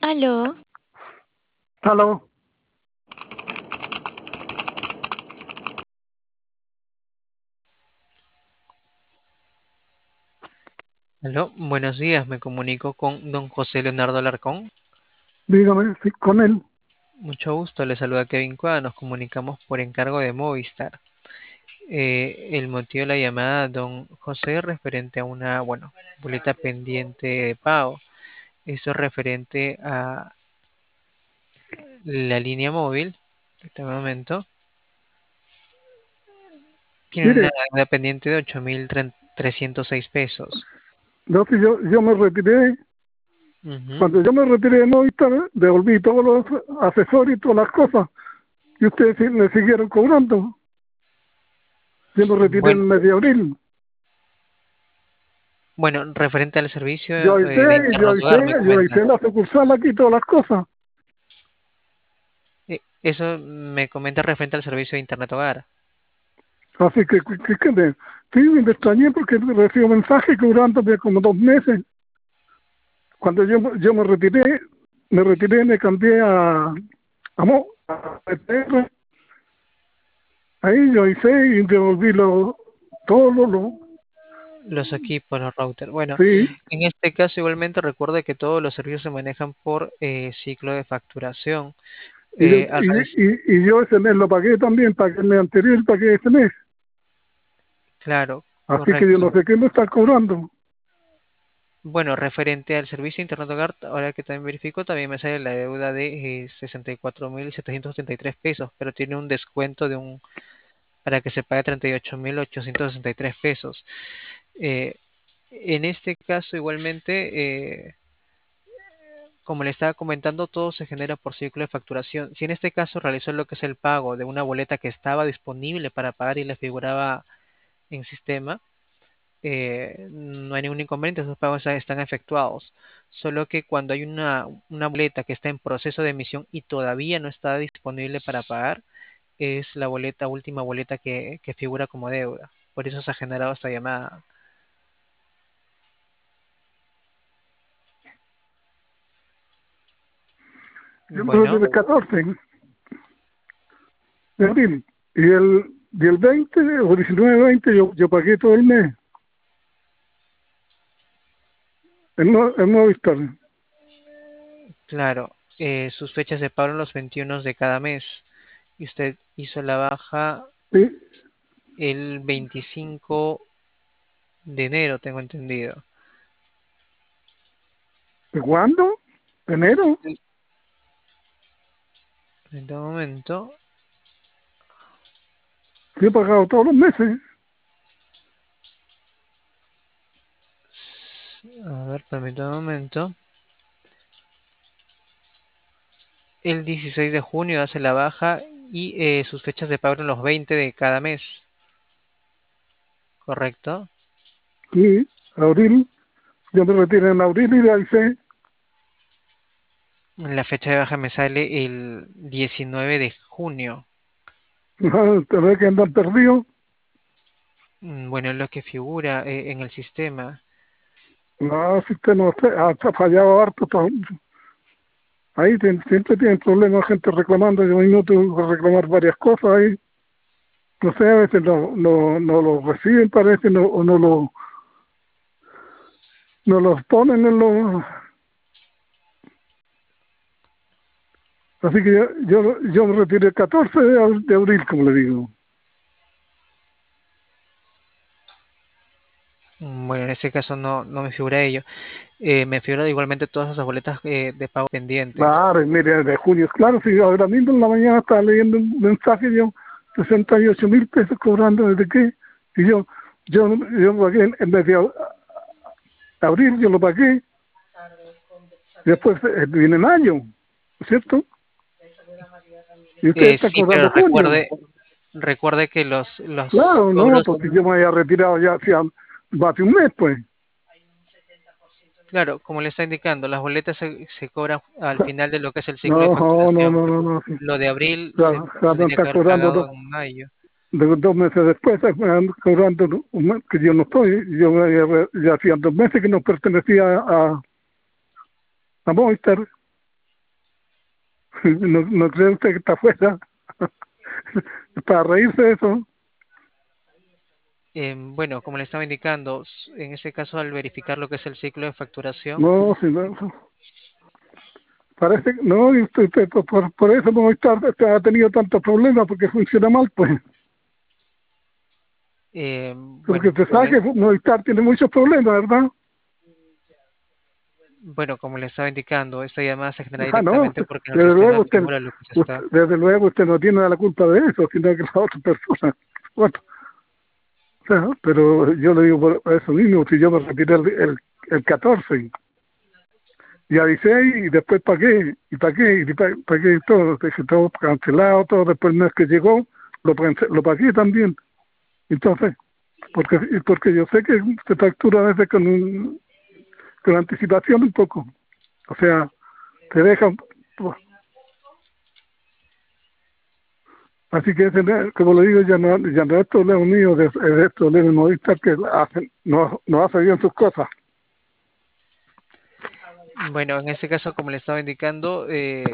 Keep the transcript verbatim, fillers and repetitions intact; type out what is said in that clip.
Aló, Aló, Aló, buenos días, me comunico con don José Leonardo Alarcón. dígame, sí, con él. Mucho gusto, le saluda Kevin Cuadra, nos comunicamos por encargo de Movistar. Eh, el motivo de la llamada, don José, es referente a una, bueno, boleta pendiente de pago. Eso es referente a la línea móvil, en este momento. Tiene una Mire, deuda pendiente de ocho mil trescientos seis pesos. yo, sí, yo, yo me retiré, Ujú. cuando yo me retiré de Movistar, devolví todos los accesorios y todas las cosas, y ustedes sí me siguieron cobrando. Yo me retiré en Bueno, el mes de abril. bueno, referente al servicio Yo eh, de hice, yo Internet hice, Hogar, me yo comenta. hice la sucursal aquí y todas las cosas. Eh, Eso me comenta referente al servicio de Internet Hogar. Así que, que, que, que me, sí, me extrañé porque recibo mensajes cobrándome como dos meses. Cuando yo, yo me retiré, me retiré, me cambié a, a, Mo- a P T R. Ahí yo hice y devolví lo, todo lo, lo- Los equipos, los routers. Bueno, sí, en este caso igualmente recuerde que todos los servicios se manejan por eh, ciclo de facturación. y, de- Eh, al realiz- y, y, y yo ese mes lo pagué también, pagué el mes anterior, pagué ese mes. claro, Así que yo correcto. no sé qué me están cobrando. Bueno, referente al servicio de Internet Hogar, ahora que también verifico, también me sale la deuda de eh, sesenta y cuatro mil setecientos setenta y tres pesos, pero tiene un descuento de un para que se pague treinta y ocho mil ochocientos sesenta y tres pesos. Eh, en este caso, igualmente, eh, como le estaba comentando, todo se genera por ciclo de facturación. Si en este caso realizó lo que es el pago de una boleta que estaba disponible para pagar y le figuraba en sistema, eh, no hay ningún inconveniente, esos pagos ya están efectuados. Solo que cuando hay una, una boleta que está en proceso de emisión y todavía no está disponible para pagar, es la boleta, última boleta que, que figura como deuda. Por eso se ha generado esta llamada. Yo me Bueno, retiré el catorce de abril. Y el, y el veinte o diecinueve veinte yo, yo pagué todo el mes. El, no, el Movistar. claro, eh, sus fechas de pago en los veintiuno de cada mes. Y usted hizo la baja ¿Sí? el veinticinco de enero, tengo entendido. ¿De cuándo? ¿De enero? En este momento, Yo he pagado todos los meses. s- a ver, permítame un momento. El dieciséis de junio hace la baja y eh, sus fechas de pago en los veinte de cada mes, ¿correcto? Sí, abril. Yo me retiré en abril y de ahí sé. La fecha de baja me sale el diecinueve de junio. Tener que andar perdido. Mm, Bueno, es lo que figura eh, en el sistema. No, si usted no sé, ha ha fallado harto. to- Ahí ten- siempre tienen problemas, gente reclamando. Yo mismo tuve que reclamar varias cosas ahí. No sé, a veces no, no, no lo reciben, parece, no, o no lo, no los ponen en los... Así que yo, yo, yo me retiré el catorce de, ab- de abril, como le digo. Mm, Bueno, en ese caso no, no me figura ello. Eh, me figura igualmente todas esas boletas eh, de pago pendientes. Claro, y mire, de junio, claro, si ahora mismo en la mañana estaba leyendo un mensaje, yo, sesenta y ocho mil pesos cobrando desde qué, y yo, yo, yo pagué en, en vez de ab- abril, yo lo pagué, y después eh, viene el año, ¿no es cierto? Y usted Eh, está sí, pero cobrando junio. recuerde, recuerde que los, los Claro, no, cobros, porque yo me había retirado ya hacía, va hace un mes, pues. claro, como le está indicando, las boletas se, se cobran al final de lo que es el ciclo de No, no, no, facturación. no, no, no, sí. Lo de abril Ya, se ya me tendría que está haber cobrando pagado dos, en mayo. de- dos meses después, eh, me están cobrando un mes que yo no estoy, yo me había- ya hacía dos meses que no pertenecía a, a Movistar. ¿No, no cree usted que está afuera? Para reírse de eso. Em, bueno, como le estaba indicando, s- en ese caso al verificar lo que es el ciclo de facturación, No, si no, parece que no, y usted, usted, por, por por eso Movistar este, ha tenido tantos problemas, porque funciona mal, pues. em, Porque bueno, te como saque, le, Movistar tiene muchos problemas, ¿verdad? bueno, como le estaba indicando, esta llamada se genera Ah, no, directamente usted- porque en el desde sistema luego usted, figura lo que se usted, está. desde luego usted no tiene la culpa de eso, sino que la otra persona. Bueno, o sea, pero yo le digo por eso mismo, si yo me retiré el, el, el catorce y avisé y después pagué, y pagué, y pa- pagué todo, dejé todo cancelado, todo, después el mes que llegó, lo, cance- lo pagué también. Entonces, porque porque yo sé que se factura a veces con, un, con anticipación un poco, o sea, te dejan. Así que, ese no- como le digo, ya no, ya no es problema mío, es, es problema de Movistar que hacen, no, no hace bien sus cosas. Bueno, en este caso, como le estaba indicando, eh,